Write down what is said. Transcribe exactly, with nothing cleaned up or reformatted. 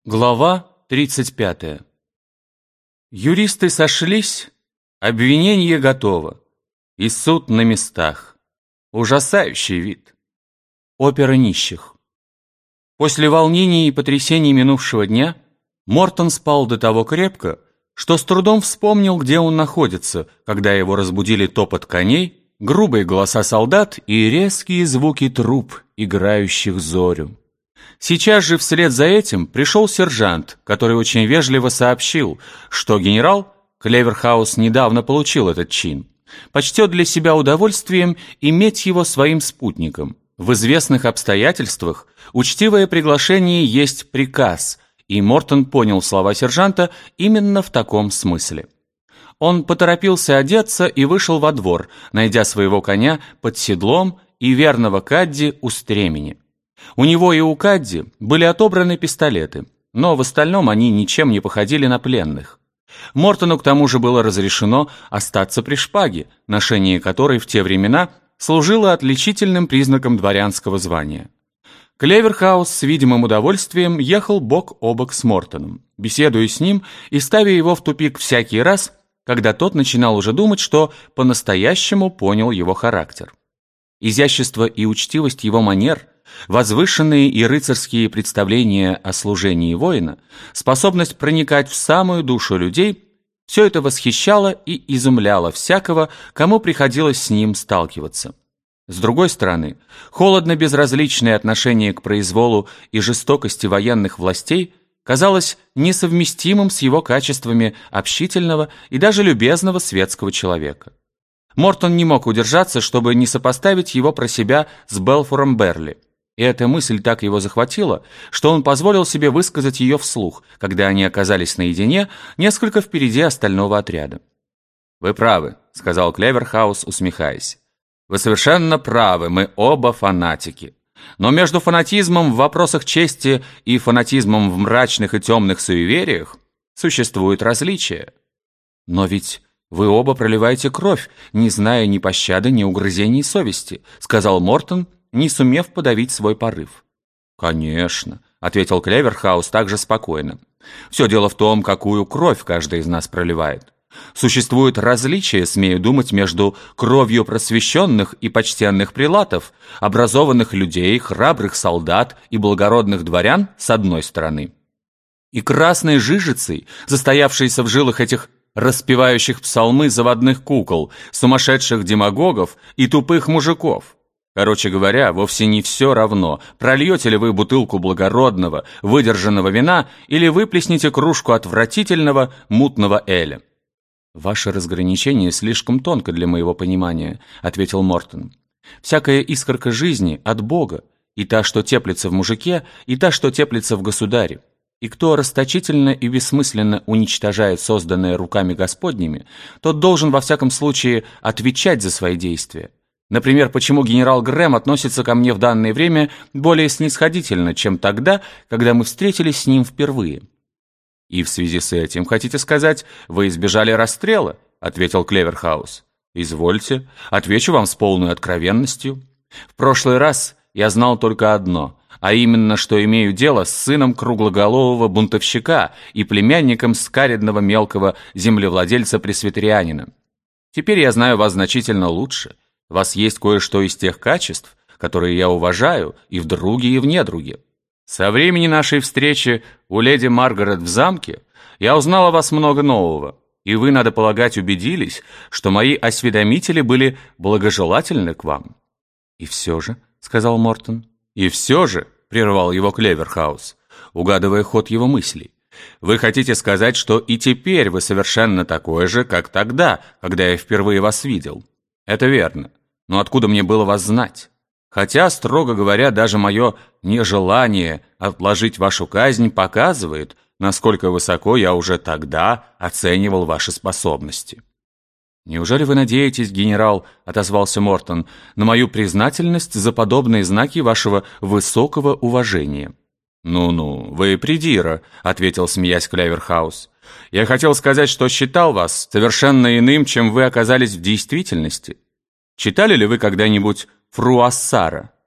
Глава тридцать пятая. Юристы сошлись, обвинение готово, и суд на местах. Ужасающий вид. Опера нищих. После волнений и потрясений минувшего дня Мортон спал до того крепко, что с трудом вспомнил, где он находится, когда его разбудили топот коней, грубые голоса солдат и резкие звуки труб, играющих зорю. Сейчас же вслед за этим пришел сержант, который очень вежливо сообщил, что генерал, Клеверхаус недавно получил этот чин, почтет для себя удовольствием иметь его своим спутником. В известных обстоятельствах учтивое приглашение есть приказ, и Мортон понял слова сержанта именно в таком смысле. Он поторопился одеться и вышел во двор, найдя своего коня под седлом и верного Кадди у стремени. У него и у Кадди были отобраны пистолеты, но в остальном они ничем не походили на пленных. Мортону к тому же было разрешено остаться при шпаге, ношение которой в те времена служило отличительным признаком дворянского звания. Клеверхаус с видимым удовольствием ехал бок о бок с Мортоном, беседуя с ним и ставя его в тупик всякий раз, когда тот начинал уже думать, что по-настоящему понял его характер. Изящество и учтивость его манер, возвышенные и рыцарские представления о служении воина, способность проникать в самую душу людей – все это восхищало и изумляло всякого, кому приходилось с ним сталкиваться. С другой стороны, холодно-безразличное отношение к произволу и жестокости военных властей казалось несовместимым с его качествами общительного и даже любезного светского человека. Мортон не мог удержаться, чтобы не сопоставить его про себя с Белфором Берли. И эта мысль так его захватила, что он позволил себе высказать ее вслух, когда они оказались наедине, несколько впереди остального отряда. «Вы правы», — сказал Клеверхаус, усмехаясь. «Вы совершенно правы, мы оба фанатики. Но между фанатизмом в вопросах чести и фанатизмом в мрачных и темных суевериях существует различие. Но ведь вы оба проливаете кровь, не зная ни пощады, ни угрызений совести», — сказал Мортон, не сумев подавить свой порыв. «Конечно», — ответил Клеверхаус также спокойно. «Все дело в том, какую кровь каждый из нас проливает. Существует различие, смею думать, между кровью просвещенных и почтенных прелатов, образованных людей, храбрых солдат и благородных дворян с одной стороны, и красной жижицей, застоявшейся в жилах этих распевающих псалмы заводных кукол, сумасшедших демагогов и тупых мужиков. Короче говоря, вовсе не все равно, прольете ли вы бутылку благородного, выдержанного вина или выплеснете кружку отвратительного мутного эля». «Ваше разграничение слишком тонко для моего понимания», — ответил Мортон. «Всякая искорка жизни от Бога, и та, что теплится в мужике, и та, что теплится в государе. И кто расточительно и бессмысленно уничтожает созданное руками Господними, тот должен во всяком случае отвечать за свои действия. Например, почему генерал Грэм относится ко мне в данное время более снисходительно, чем тогда, когда мы встретились с ним впервые». «И в связи с этим, хотите сказать, вы избежали расстрела?» — ответил Клеверхаус. «Извольте, отвечу вам с полной откровенностью. В прошлый раз я знал только одно, а именно, что имею дело с сыном круглоголового бунтовщика и племянником скаредного мелкого землевладельца-пресвитерианина. Теперь я знаю вас значительно лучше. У вас есть кое-что из тех качеств, которые я уважаю и в друге, и в недруге. Со времени нашей встречи у леди Маргарет в замке я узнал о вас много нового, и вы, надо полагать, убедились, что мои осведомители были благожелательны к вам». «И все же», — сказал Мортон. «И все же», — прервал его Клеверхаус, угадывая ход его мыслей, «вы хотите сказать, что и теперь вы совершенно такой же, как тогда, когда я впервые вас видел? Это верно. Но откуда мне было вас знать? Хотя, строго говоря, даже мое нежелание отложить вашу казнь показывает, насколько высоко я уже тогда оценивал ваши способности». «Неужели вы надеетесь, генерал, — отозвался Мортон, — на мою признательность за подобные знаки вашего высокого уважения?» «Ну-ну, вы придира», — ответил, смеясь Клеверхаус. «Я хотел сказать, что считал вас совершенно иным, чем вы оказались в действительности. Читали ли вы когда-нибудь Фруассара?»